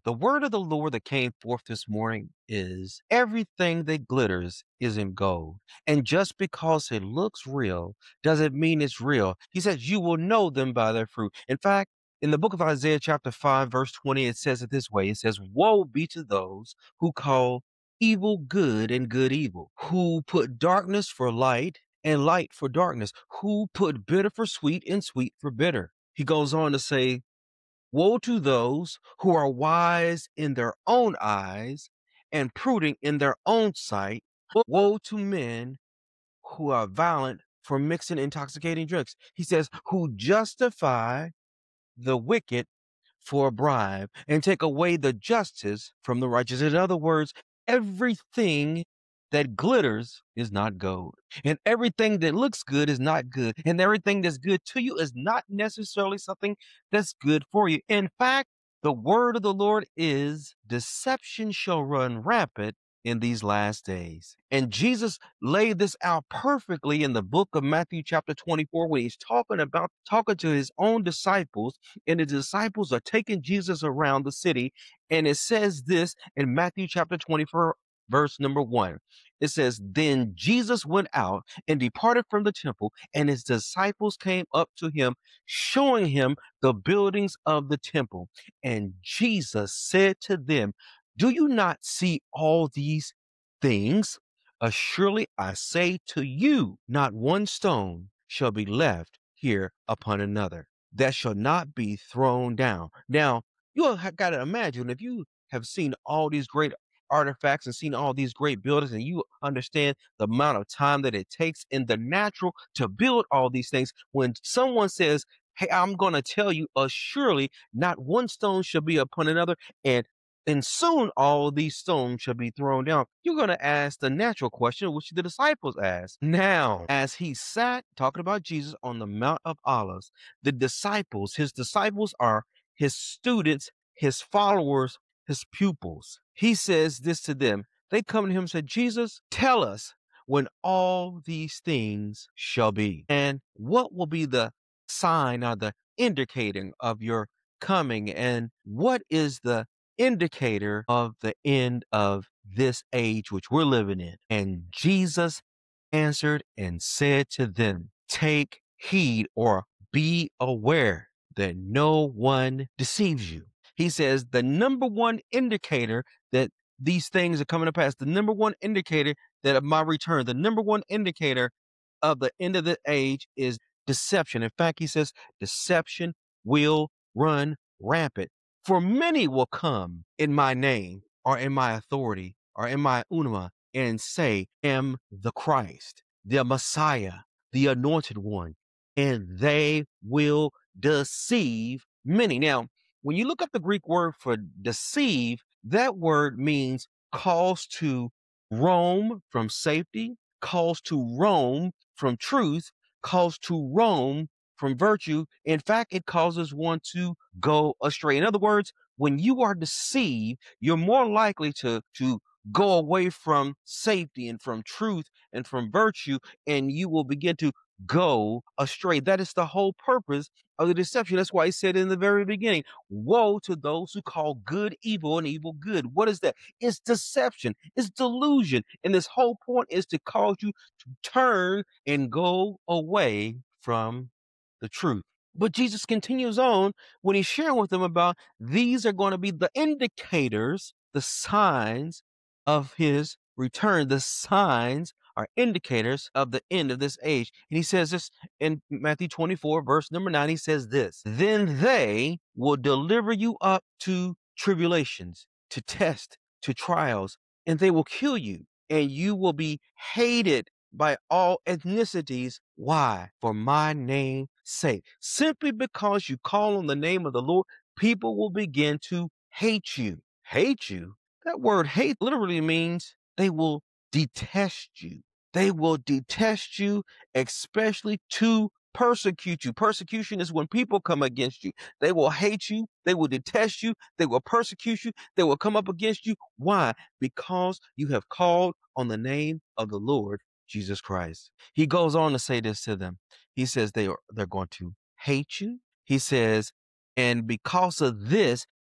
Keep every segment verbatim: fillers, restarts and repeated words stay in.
The word of the Lord that came forth this morning is everything that glitters isn't gold. And just because it looks real doesn't mean it's real. He says, you will know them by their fruit. In fact, in the book of Isaiah, chapter five, verse twenty, it says it this way. It says, woe be to those who call evil good and good evil, who put darkness for light and light for darkness, who put bitter for sweet and sweet for bitter. He goes on to say, woe to those who are wise in their own eyes and prudent in their own sight. Woe to men who are violent for mixing intoxicating drinks. He says, who justify the wicked for a bribe and take away the justice from the righteous. In other words, everything that glitters is not gold, and everything that looks good is not good, and everything that's good to you is not necessarily something that's good for you. In fact, the word of the Lord is deception shall run rampant in these last days. And Jesus laid this out perfectly in the book of Matthew chapter twenty-four, when he's talking about talking to his own disciples, and the disciples are taking Jesus around the city. And it says this in Matthew chapter twenty-four, verse number one. It says, then Jesus went out and departed from the temple, and his disciples came up to him, showing him the buildings of the temple. And Jesus said to them, do you not see all these things? Assuredly, I say to you, not one stone shall be left here upon another that shall not be thrown down. Now, you have got to imagine, if you have seen all these great artifacts and seen all these great buildings, and you understand the amount of time that it takes in the natural to build all these things, when someone says, hey, I'm going to tell you, assuredly, not one stone shall be upon another, and and soon all these stones shall be thrown down. You're going to ask the natural question, which the disciples asked. Now, as he sat talking about Jesus on the Mount of Olives, the disciples, his disciples are his students, his followers, his pupils. He says this to them. They come to him and say, Jesus, tell us when all these things shall be, and what will be the sign or the indicating of your coming, and what is the indicator of the end of this age which we're living in? And Jesus answered and said to them, take heed, or be aware that no one deceives you. He says the number one indicator that these things are coming to pass, the number one indicator that of my return, the number one indicator of the end of the age is deception. In fact, he says deception will run rampant. For many will come in my name, or in my authority, or in my unama, and say, am the Christ, the Messiah, the anointed one, and they will deceive many. Now, when you look up the Greek word for deceive, that word means cause to roam from safety, cause to roam from truth, cause to roam from virtue. In fact, it causes one to go astray. In other words, when you are deceived, you're more likely to, to go away from safety and from truth and from virtue, and you will begin to go astray. That is the whole purpose of the deception. That's why he said in the very beginning, woe to those who call good evil and evil good. What is that? It's deception. It's delusion. And this whole point is to cause you to turn and go away from the truth. But Jesus continues on when he's sharing with them about these are going to be the indicators, the signs of his return. The signs are indicators of the end of this age. And he says this in Matthew twenty-four, verse number nine. He says this, then they will deliver you up to tribulations, to tests, to trials, and they will kill you, and you will be hated by all ethnicities. Why? For my name's sake. Simply because you call on the name of the Lord, people will begin to hate you. Hate you? That word hate literally means they will detest you. They will detest you, especially to persecute you. Persecution is when people come against you. They will hate you. They will detest you. They will persecute you. They will come up against you. Why? Because you have called on the name of the Lord Jesus Christ. He goes on to say this to them. He says they are they're going to hate you. He says, and because of this,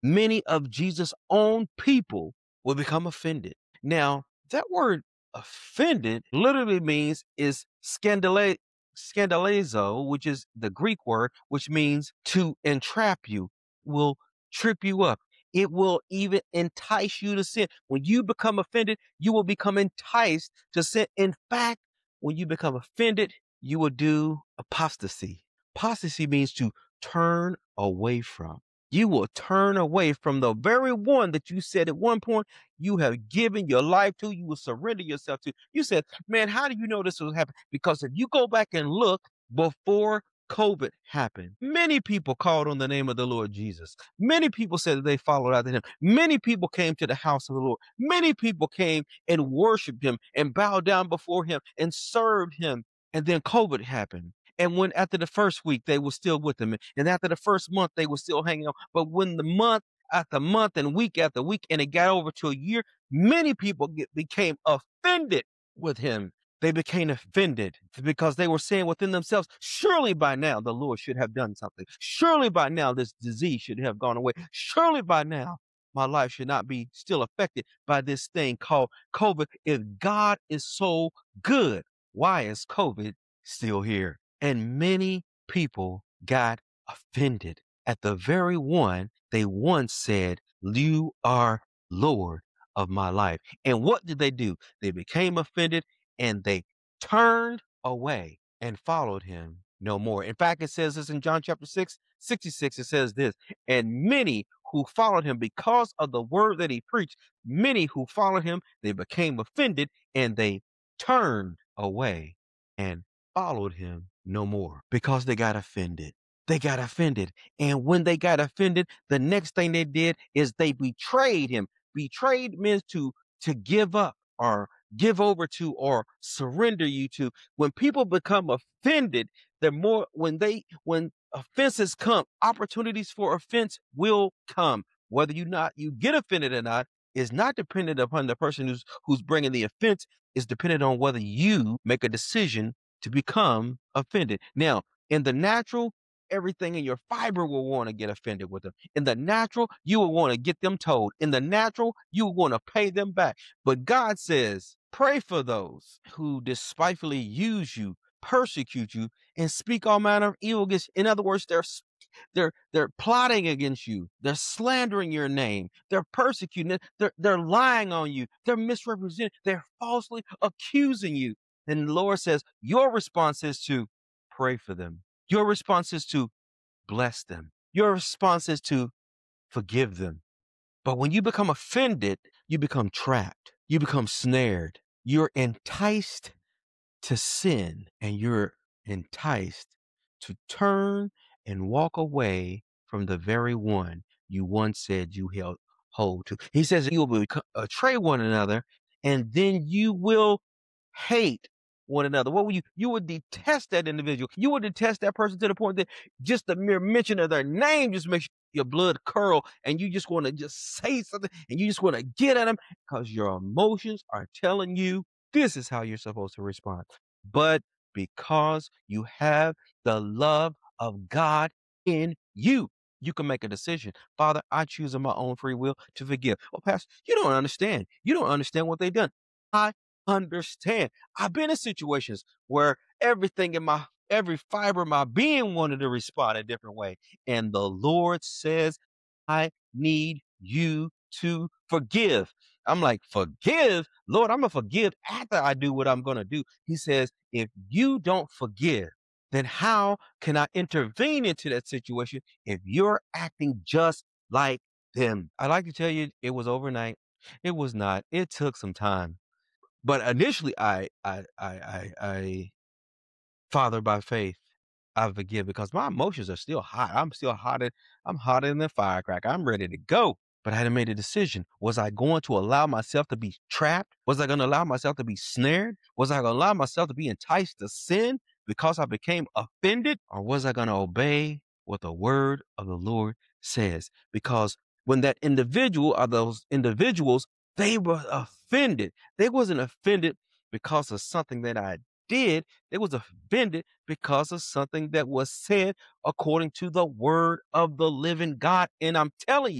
many of Jesus' own people will become offended. Now, that word offended literally means is scandala- scandalizo, which is the Greek word, which means to entrap you, will trip you up. It will even entice you to sin. When you become offended, you will become enticed to sin. In fact, when you become offended, you will do apostasy. Apostasy means to turn away from. You will turn away from the very one that you said at one point you have given your life to, you will surrender yourself to. You said, man, how do you know this will happen? Because if you go back and look before COVID happened, many people called on the name of the Lord Jesus. Many people said that they followed after him. Many people came to the house of the Lord. Many people came and worshiped him and bowed down before him and served him. And then COVID happened. And when after the first week, they were still with him. And after the first month, they were still hanging on. But when the month after month and week after week, and it got over to a year, many people get, became offended with him. They became offended because they were saying within themselves, surely by now the Lord should have done something. Surely by now this disease should have gone away. Surely by now my life should not be still affected by this thing called COVID. If God is so good, why is COVID still here? And many people got offended at the very one they once said, you are Lord of my life. And what did they do? They became offended and they turned away and followed him no more. In fact, it says this in John chapter six, sixty-six, it says this, and many who followed him because of the word that he preached, many who followed him, they became offended and they turned away and followed him no more because they got offended. They got offended. And when they got offended, the next thing they did is they betrayed him. Betrayed means to, to give up or give over to or surrender you to. When people become offended, they're more, when they, when offenses come, opportunities for offense will come. Whether you not, you get offended or not is not dependent upon the person who's, who's bringing the offense. Is dependent on whether you make a decision to become offended. Now, in the natural, everything in your fiber will want to get offended with them. In the natural, you will want to get them told. In the natural, you will want to pay them back. But God says, pray for those who despitefully use you, persecute you, and speak all manner of evil against you. In other words, they're they're they're plotting against you. They're slandering your name. They're persecuting it. They're they're lying on you. They're misrepresenting. They're falsely accusing you. And the Lord says, your response is to pray for them. Your response is to bless them. Your response is to forgive them. But when you become offended, you become trapped. You become snared. You're enticed to sin, and you're enticed to turn and walk away from the very one you once said you held hold to. He says you will betray one another, and then you will hate one another. What will you? You would detest that individual. You would detest that person to the point that just the mere mention of their name just makes your blood curl, and you just want to just say something, and you just want to get at them because your emotions are telling you this is how you're supposed to respond. But because you have the love of God in you, you can make a decision. Father, I choose of my own free will to forgive. Oh, Pastor, you don't understand. You don't understand what they've done. I understand. I've been in situations where everything in my, every fiber of my being wanted to respond a different way. And the Lord says, I need you to forgive. I'm like, forgive? Lord, I'm going to forgive after I do what I'm going to do. He says, if you don't forgive, then how can I intervene into that situation if you're acting just like them? I like to tell you it was overnight. It was not. It took some time. But initially I I I I, I Father, by faith, I forgive because my emotions are still hot. I'm still hotter. I'm hotter than a firecracker. I'm ready to go. But I hadn't made a decision. Was I going to allow myself to be trapped? Was I going to allow myself to be snared? Was I going to allow myself to be enticed to sin because I became offended? Or was I going to obey what the word of the Lord says? Because when that individual or those individuals, they were offended. They wasn't offended because of something that I did. They was offended because of something that was said according to the word of the living God. And I'm telling you,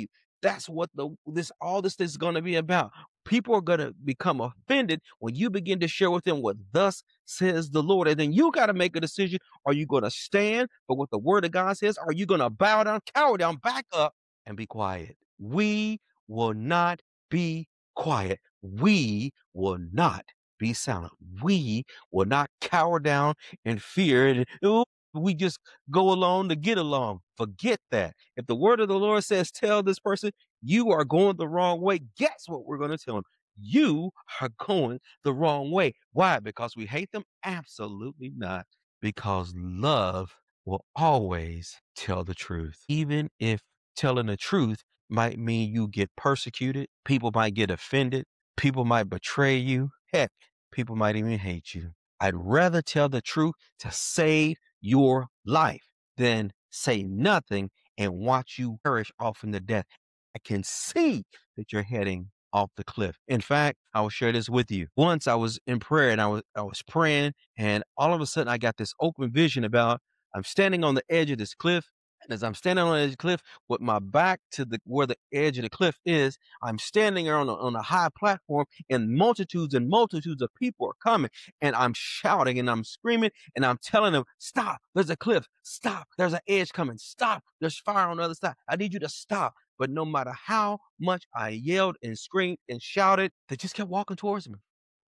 That's what the this all this is going to be about. People are going to become offended when you begin to share with them what thus says the Lord. And then you got to make a decision. Are you going to stand for what the word of God says? Are you going to bow down, cower down, back up, and be quiet? We will not be quiet. We will not be silent. We will not cower down in fear and ooh, we just go along to get along. Forget that. If the word of the Lord says, tell this person you are going the wrong way, guess what we're going to tell them? You are going the wrong way. Why? Because we hate them? Absolutely not. Because love will always tell the truth. Even if telling the truth might mean you get persecuted, people might get offended, people might betray you, heck, people might even hate you. I'd rather tell the truth to save your life than say nothing and watch you perish off into death. I can see that you're heading off the cliff. In fact, I will share this with you. Once I was in prayer and I was I was praying, and all of a sudden I got this open vision about I'm standing on the edge of this cliff. And as I'm standing on the edge of the cliff with my back to the where the edge of the cliff is, I'm standing there on a, on a high platform, and multitudes and multitudes of people are coming, and I'm shouting and I'm screaming and I'm telling them, stop, there's a cliff, stop, there's an edge coming, stop, there's fire on the other side, I need you to stop. But no matter how much I yelled and screamed and shouted, they just kept walking towards me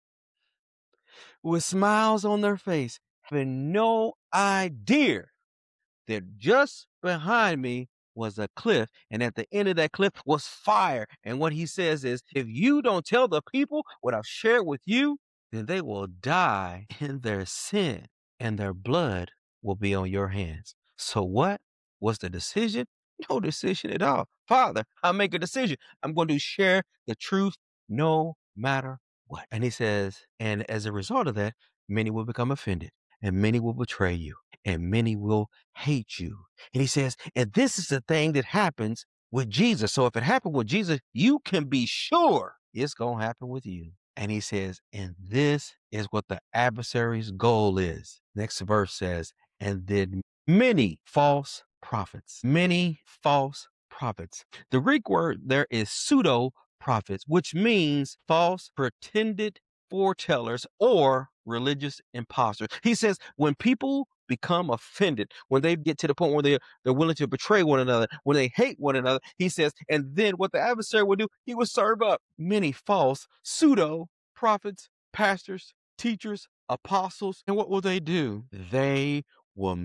with smiles on their face, having no idea that just behind me was a cliff, and at the end of that cliff was fire. And what he says is, if you don't tell the people what I've shared with you, then they will die in their sin, and their blood will be on your hands. So what was the decision? No decision at all. Father, I make a decision. I'm going to share the truth no matter what. And he says, and as a result of that, many will become offended, and many will betray you, and many will hate you. And he says, and this is the thing that happens with Jesus. So if it happened with Jesus, you can be sure it's going to happen with you. And he says, and this is what the adversary's goal is. Next verse says, and then many false prophets, many false prophets. The Greek word there is pseudo prophets, which means false, pretended foretellers or religious imposters. He says when people become offended, when they get to the point where they're, they're willing to betray one another, when they hate one another, he says, and then what the adversary will do, he will serve up many false pseudo prophets, pastors, teachers, apostles. And what will they do? They will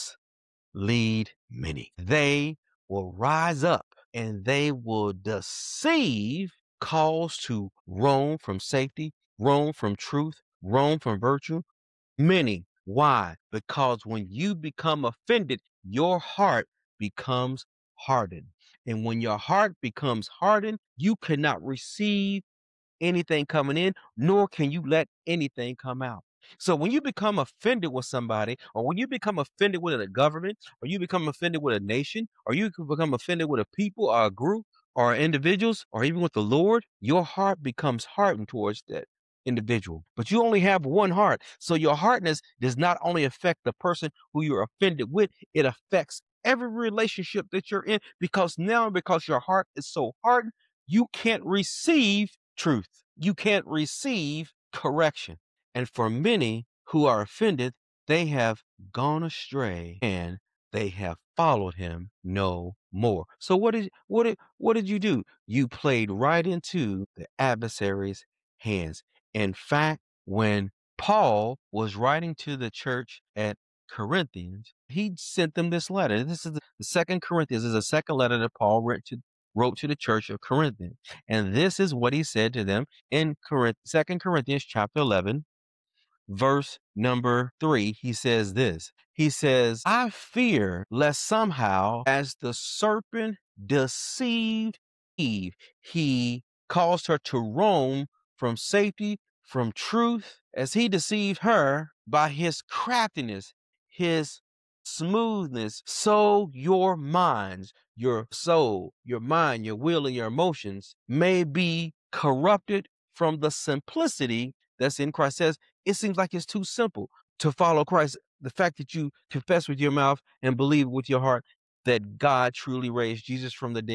mislead many. They will rise up and they will deceive, cause to roam from safety, roam from truth, roam from virtue. Many. Why? Because when you become offended, your heart becomes hardened. And when your heart becomes hardened, you cannot receive anything coming in, nor can you let anything come out. So when you become offended with somebody, or when you become offended with a government, or you become offended with a nation, or you can become offended with a people or a group or individuals, or even with the Lord, your heart becomes hardened towards that individual. But you only have one heart. So your hardness does not only affect the person who you're offended with, it affects every relationship that you're in, because now, because your heart is so hardened, you can't receive truth. You can't receive correction. And for many who are offended, they have gone astray and they have followed him no more. So what did what did what did you do? You played right into the adversary's hands. In fact, when Paul was writing to the church at Corinthians, he sent them this letter. This is the second Corinthians. This is a second letter that Paul wrote to wrote to the church of Corinthians. And this is what he said to them in Second Corinthians chapter eleven, verse number three. He says this. He says, I fear lest somehow, as the serpent deceived Eve, he caused her to roam from safety, from truth, as he deceived her by his craftiness, his smoothness, so your minds, your soul, your mind, your will, and your emotions may be corrupted from the simplicity that's in Christ. Says it seems like it's too simple to follow Christ. The fact that you confess with your mouth and believe with your heart that God truly raised Jesus from the dead,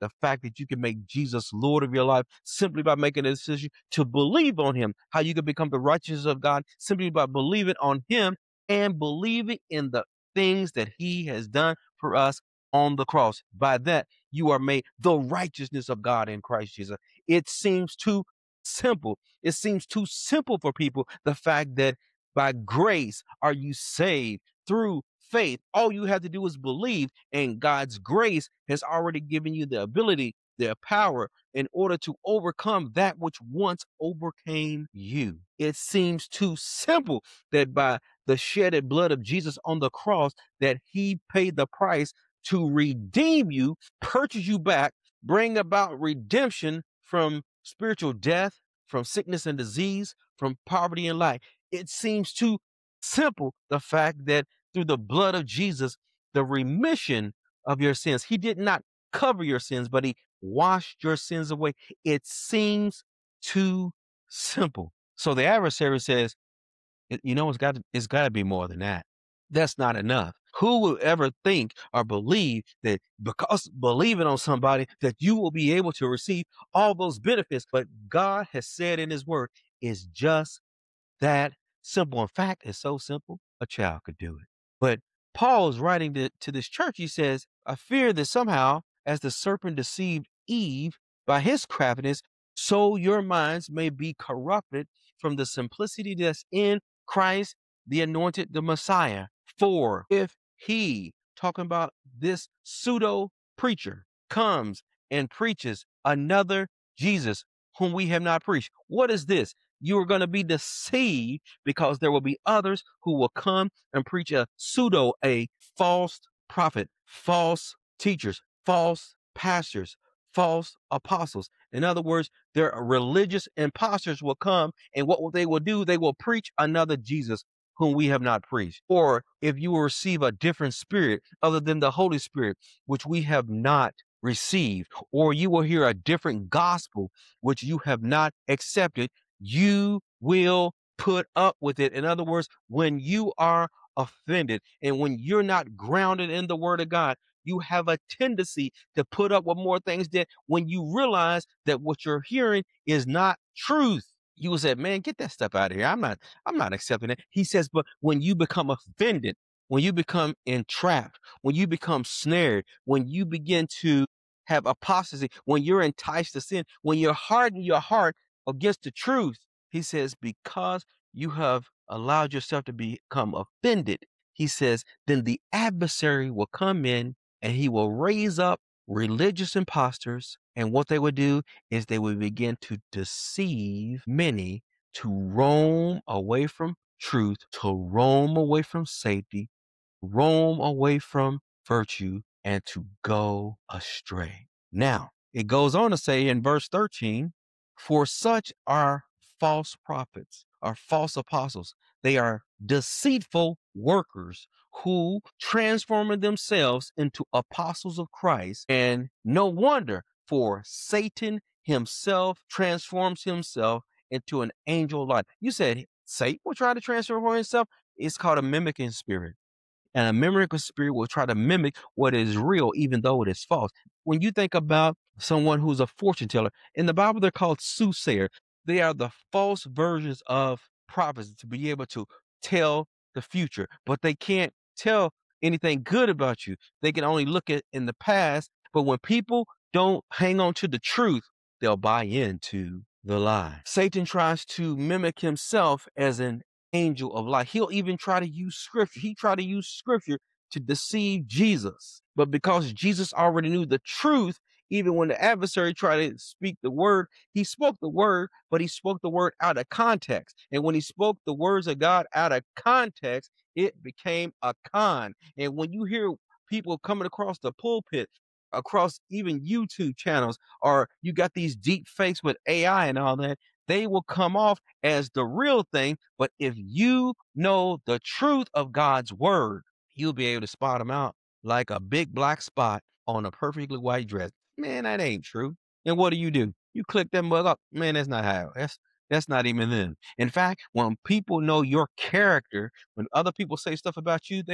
the fact that you can make Jesus Lord of your life simply by making a decision to believe on him, how you can become the righteousness of God simply by believing on him and believing in the things that he has done for us on the cross. By that, you are made the righteousness of God in Christ Jesus. It seems too simple. It seems too simple for people. The fact that by grace are you saved through faith. All you have to do is believe, and God's grace has already given you the ability, the power in order to overcome that which once overcame you. It seems too simple that by the shedded blood of Jesus on the cross, that he paid the price to redeem you, purchase you back, bring about redemption from spiritual death, from sickness and disease, from poverty and lack. It seems too simple, the fact that through the blood of Jesus, the remission of your sins, he did not cover your sins, but he washed your sins away. It seems too simple. So the adversary says, you know, it's got to, it's got to be more than that. That's not enough. Who will ever think or believe that because believing on somebody that you will be able to receive all those benefits? But God has said in his word, it's just that simple. In fact, it's so simple, a child could do it. But Paul is writing to, to this church. He says, I fear that somehow, as the serpent deceived Eve by his craftiness, so your minds may be corrupted from the simplicity that's in Christ, the anointed, the Messiah. For if he, talking about this pseudo preacher, comes and preaches another Jesus whom we have not preached, what is this? You are going to be deceived because there will be others who will come and preach a pseudo, a false prophet, false teachers, false pastors, false apostles. In other words, their religious imposters will come, and what they will do, they will preach another Jesus whom we have not preached. Or if you will receive a different spirit other than the Holy Spirit, which we have not received, or you will hear a different gospel which you have not accepted, you will put up with it. In other words, when you are offended and when you're not grounded in the word of God, you have a tendency to put up with more things that when you realize that what you're hearing is not truth, you will say, man, get that stuff out of here. I'm not, I'm not accepting it. He says, but when you become offended, when you become entrapped, when you become snared, when you begin to have apostasy, when you're enticed to sin, when you're hardened your heart against the truth, he says, because you have allowed yourself to become offended, he says, then the adversary will come in and he will raise up religious imposters. And what they would do is they would begin to deceive many to roam away from truth, to roam away from safety, roam away from virtue, and to go astray. Now, it goes on to say in verse thirteen, for such are false prophets, are false apostles. They are deceitful workers who transform themselves into apostles of Christ. And no wonder, for Satan himself transforms himself into an angel of light. You said Satan will try to transform himself. It's called a mimicking spirit. And a mimicking spirit will try to mimic what is real, even though it is false. When you think about someone who's a fortune teller, in the Bible, they're called soothsayer. They are the false versions of prophets to be able to tell the future, but they can't tell anything good about you. They can only look at in the past. But when people don't hang on to the truth, they'll buy into the lie. Satan tries to mimic himself as an angel of light. He'll even try to use scripture. He tried to use scripture to deceive Jesus. But because Jesus already knew the truth, even when the adversary tried to speak the word, he spoke the word, but he spoke the word out of context. And when he spoke the words of God out of context, it became a con. And when you hear people coming across the pulpit, across even YouTube channels, or you got these deep fakes with A I and all that, they will come off as the real thing. But if you know the truth of God's word, you'll be able to spot them out like a big black spot on a perfectly white dress. Man, that ain't true. And what do you do? You click that mug up. Man, that's not how. That's that's not even them. In fact, when people know your character, when other people say stuff about you, they be like,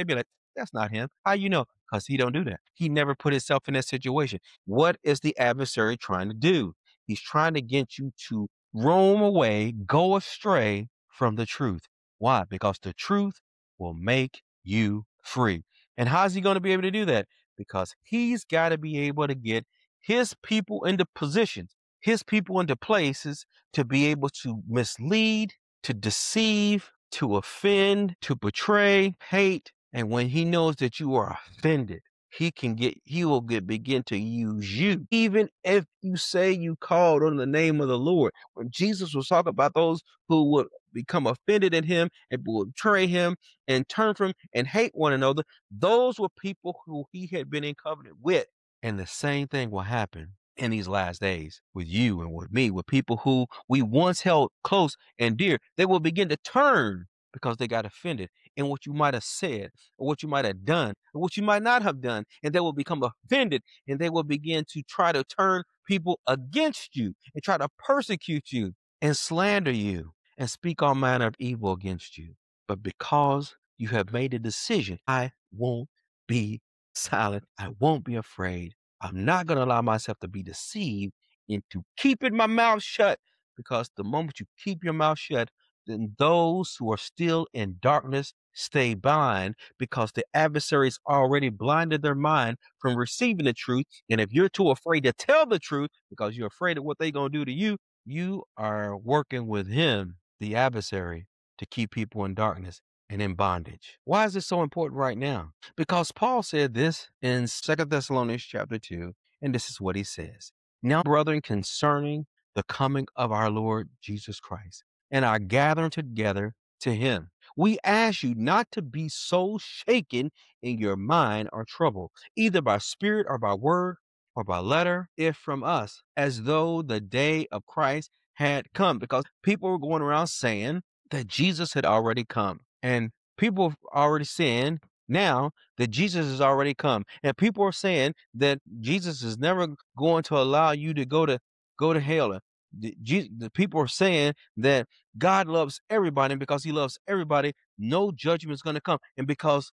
That's not him. How you know? Because he don't do that. He never put himself in that situation. What is the adversary trying to do? He's trying to get you to roam away, go astray from the truth. Why? Because the truth will make you free. And how's he going to be able to do that? Because he's got to be able to get his people into positions, his people into places to be able to mislead, to deceive, to offend, to betray, hate. And when he knows that you are offended, he can get, he will get, begin to use you. Even if you say you called on the name of the Lord. When Jesus was talking about those who would become offended at him and would betray him and turn from him and hate one another, those were people who he had been in covenant with. And the same thing will happen in these last days with you and with me, with people who we once held close and dear. They will begin to turn because they got offended in what you might have said or what you might have done or what you might not have done. And they will become offended and they will begin to try to turn people against you and try to persecute you and slander you and speak all manner of evil against you. But because you have made a decision, I won't be silent. I won't be afraid. I'm not going to allow myself to be deceived into keeping my mouth shut, because the moment you keep your mouth shut, then those who are still in darkness stay blind, because the adversary's already blinded their mind from receiving the truth. And if you're too afraid to tell the truth because you're afraid of what they're going to do to you, you are working with him, the adversary, to keep people in darkness and in bondage. Why is this so important right now? Because Paul said this in Second Thessalonians chapter two, and this is what he says. Now, brethren, concerning the coming of our Lord Jesus Christ and our gathering together to him, we ask you not to be so shaken in your mind or trouble, either by spirit or by word or by letter, if from us, as though the day of Christ had come. Because people were going around saying that Jesus had already come. And people are already saying now that Jesus has already come. And people are saying that Jesus is never going to allow you to go to go to hell. The, Je- the people are saying that God loves everybody, and because he loves everybody, no judgment is going to come. And because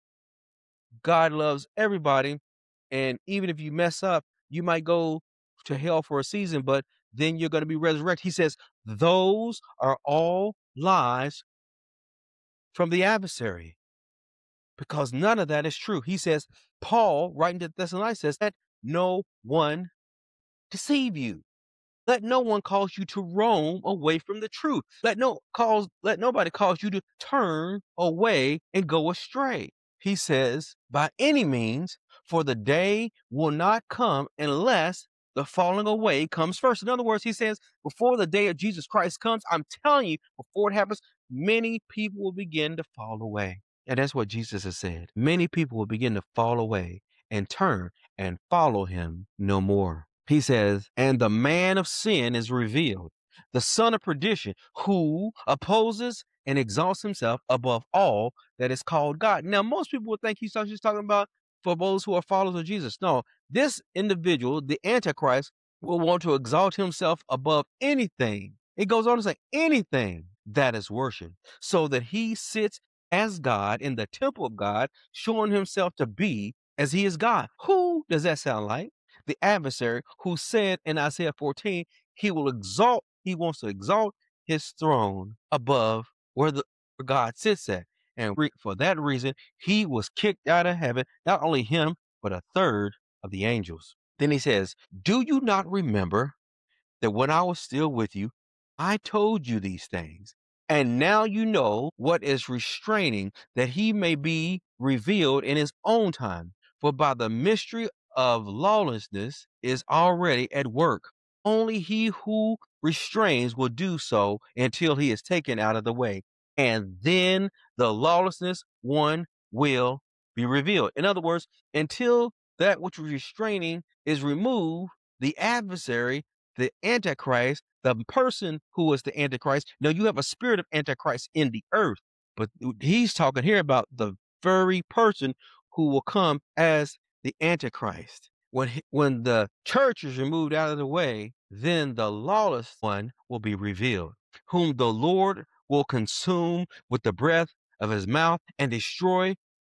God loves everybody, and even if you mess up, you might go to hell for a season, but then you're going to be resurrected. He says, those are all lies from the adversary, because none of that is true. He says, Paul, writing to Thessalonians, says, let no one deceive you. Let no one cause you to roam away from the truth. Let no cause, let nobody cause you to turn away and go astray. He says, by any means, for the day will not come unless the falling away comes first. In other words, he says, before the day of Jesus Christ comes, I'm telling you, before it happens, many people will begin to fall away. And that's what Jesus has said. Many people will begin to fall away and turn and follow him no more. He says, and the man of sin is revealed, the son of perdition, who opposes and exalts himself above all that is called God. Now, most people would think he's just talking about for those who are followers of Jesus. No, this individual, the Antichrist, will want to exalt himself above anything. It goes on to say anything that is worship, so that he sits as God in the temple of God, showing himself to be as he is God. Who does that sound like? The adversary, who said in Isaiah fourteen, he will exalt, he wants to exalt his throne above where the where God sits at. And re- for that reason, he was kicked out of heaven, not only him, but a third of the angels. Then he says, do you not remember that when I was still with you, I told you these things? And now you know what is restraining, that he may be revealed in his own time. For by the mystery of lawlessness is already at work. Only he who restrains will do so until he is taken out of the way. And then the lawlessness one will be revealed. In other words, until that which was restraining is removed, the adversary, the Antichrist, the person who is the Antichrist. Now, you have a spirit of Antichrist in the earth, but he's talking here about the very person who will come as the Antichrist. When, he, when the church is removed out of the way, then the lawless one will be revealed, whom the Lord will consume with the breath of his mouth and destroy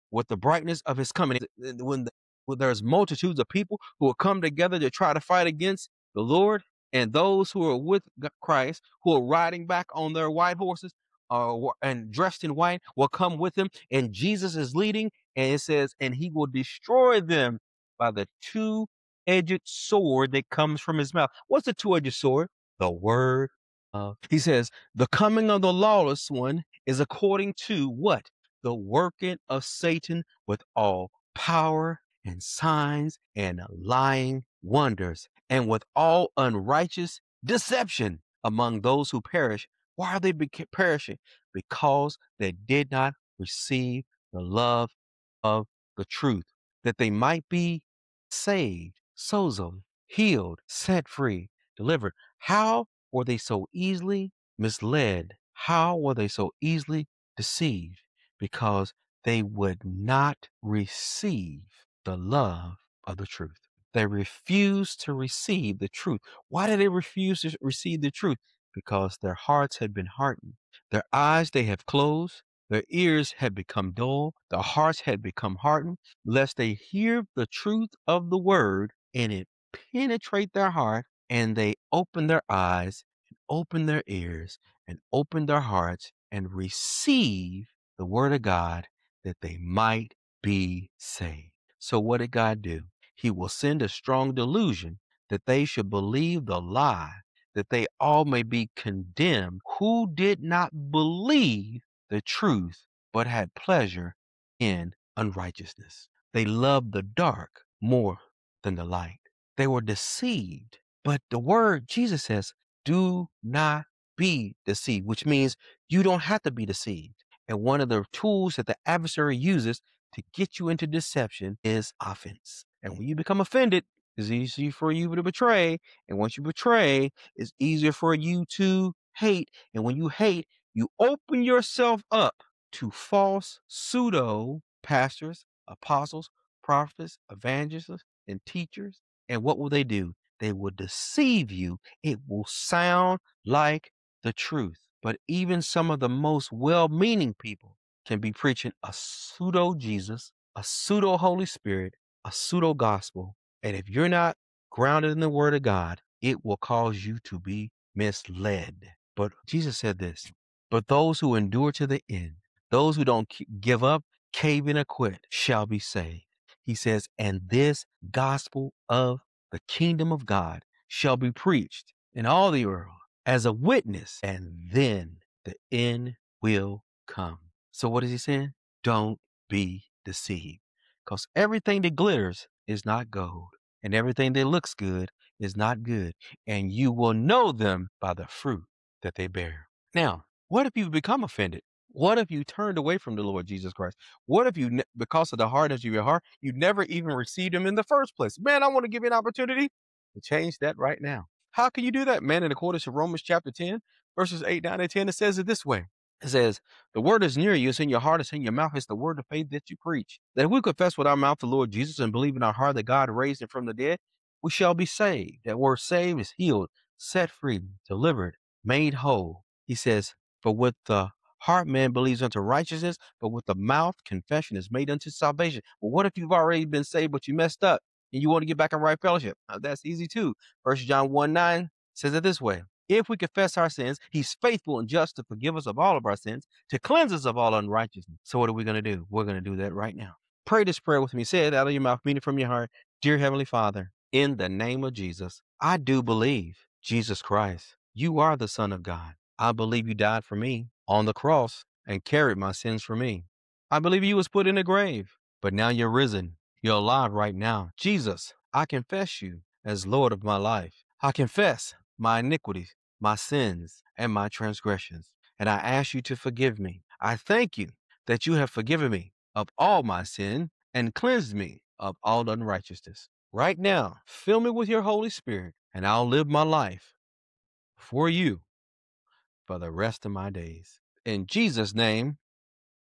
with the brightness of his coming. When, the, when there's multitudes of people who will come together to try to fight against the Lord, and those who are with Christ, who are riding back on their white horses uh, and dressed in white, will come with him. And Jesus is leading, and it says, and he will destroy them by the two-edged sword that comes from his mouth. What's the two-edged sword? The word of. He says, the coming of the lawless one is according to what? The working of Satan with all power and signs and lying wonders, and with all unrighteous deception among those who perish. Why are they beca- perishing? Because they did not receive the love of the truth, that they might be saved, sozo, healed, set free, delivered. How were they so easily misled? How were they so easily deceived? Because they would not receive the love of the truth. They refused to receive the truth. Why did they refuse to receive the truth? Because their hearts had been hardened. Their eyes they have closed. Their ears had become dull. Their hearts had become hardened, lest they hear the truth of the word and it penetrate their heart, and they open their eyes and open their ears and open their hearts and receive the word of God, that they might be saved. So what did God do? He will send a strong delusion that they should believe the lie, that they all may be condemned who did not believe the truth, but had pleasure in unrighteousness. They loved the dark more than the light. They were deceived. But the word, Jesus says, do not be deceived, which means you don't have to be deceived. And one of the tools that the adversary uses to get you into deception is offense. And when you become offended, it's easy for you to betray. And once you betray, it's easier for you to hate. And when you hate, you open yourself up to false pseudo pastors, apostles, prophets, evangelists, and teachers. And what will they do? They will deceive you. It will sound like the truth. But even some of the most well-meaning people can be preaching a pseudo Jesus, a pseudo Holy Spirit, a pseudo gospel. And if you're not grounded in the word of God, it will cause you to be misled. But Jesus said this, but those who endure to the end, those who don't give up, cave in, or quit, shall be saved. He says, and this gospel of the kingdom of God shall be preached in all the world as a witness, and then the end will come. So what is he saying? Don't be deceived, because everything that glitters is not gold, and everything that looks good is not good, and you will know them by the fruit that they bear. Now, what if you become offended? What if you turned away from the Lord Jesus Christ? What if you, because of the hardness of your heart, you never even received him in the first place? Man, I want to give you an opportunity to change that right now. How can you do that, man? In accordance to Romans chapter ten, verses eight, nine, and ten, it says it this way. It says, the word is near you, it's in your heart, it's in your mouth, it's the word of faith that you preach. That if we confess with our mouth the Lord Jesus and believe in our heart that God raised him from the dead, we shall be saved. That word saved is healed, set free, delivered, made whole. He says, for with the heart man believes unto righteousness, but with the mouth confession is made unto salvation. Well, what if you've already been saved, but you messed up and you want to get back in right fellowship? Now, that's easy too. First John one nine says it this way. If we confess our sins, he's faithful and just to forgive us of all of our sins, to cleanse us of all unrighteousness. So what are we going to do? We're going to do that right now. Pray this prayer with me. Say it out of your mouth, mean it from your heart. Dear Heavenly Father, in the name of Jesus, I do believe, Jesus Christ, you are the Son of God. I believe you died for me on the cross and carried my sins for me. I believe you was put in a grave, but now you're risen. You're alive right now. Jesus, I confess you as Lord of my life. I confess my iniquities, my sins, and my transgressions, and I ask you to forgive me. I thank you that you have forgiven me of all my sin and cleansed me of all unrighteousness. Right now, fill me with your Holy Spirit, and I'll live my life for you for the rest of my days. In Jesus' name,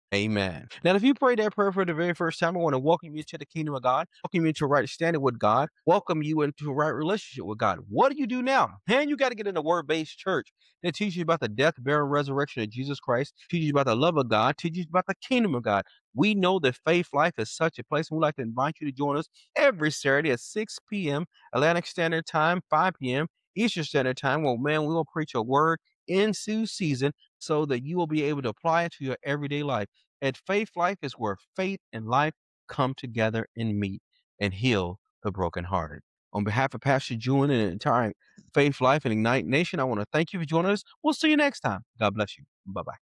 Amen. Now, if you prayed that prayer for the very first time, I want to welcome you to the kingdom of God, welcome you into a right standing with God, welcome you into a right relationship with God. What do you do now? Man, you got to get in a word-based church that teaches you about the death, burial, and resurrection of Jesus Christ, teaches you about the love of God, teaches you about the kingdom of God. We know that Faith Life is such a place, and we'd like to invite you to join us every Saturday at six p.m. Atlantic Standard Time, five p.m. Eastern Standard Time. Well, man, we will preach a word into season so that you will be able to apply it to your everyday life. At Faith Life is where faith and life come together and meet and heal the brokenhearted. On behalf of Pastor June and the entire Faith Life and Ignite Nation, I want to thank you for joining us. We'll see you next time. God bless you. Bye bye.